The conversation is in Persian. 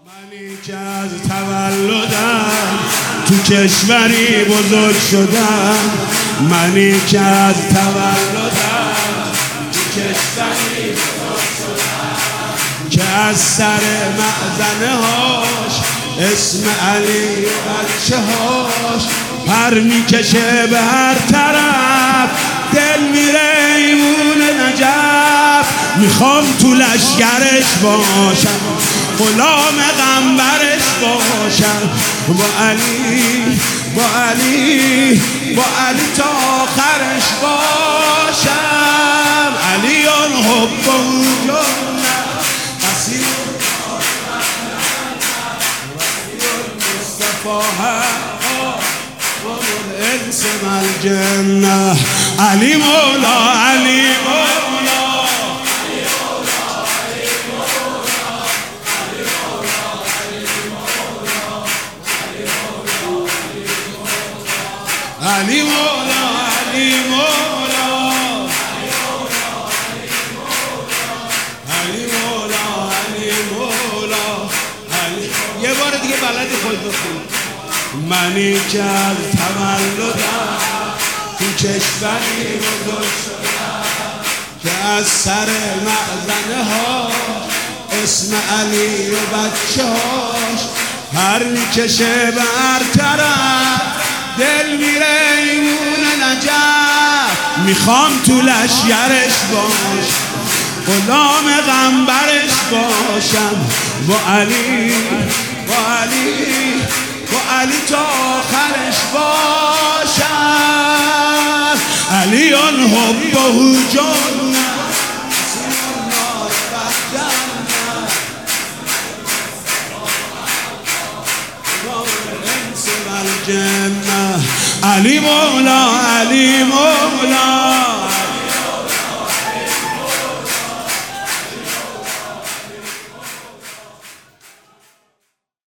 منی که از تولدم تو کشوری بزرگ شدم، منی که از تولدم تو کشوری بزرگ شدم، که از سر معزنه هاش اسم علی بچه هاش پر میکشه به هر طرف، دل میره ایمون نجف. میخوام تو لشگرش باشم، غلام غمبرش باشم، با علی با علی با علی تا آخرش باشم. علی آن حب و جنة قصیر مصطفى والانس الجنة. علی مولا علی مولا علی مولا علی مولا علی مولا علی مولا علی. یه بار دیگه بلدی خود بخون. منی که از تولدم تو کشوری بزرگ شدم، که از سر معزنه ها اسم علی و بچه هاش پر میکشه به هر طرف، دل میره ایمون نجف. میخوام تو لشگرش باشم، غلام غمبرش باشم، با علی با علی با علی تا آخرش باشم. علی آن حب و جنة الجنة. علی مولا علی مولا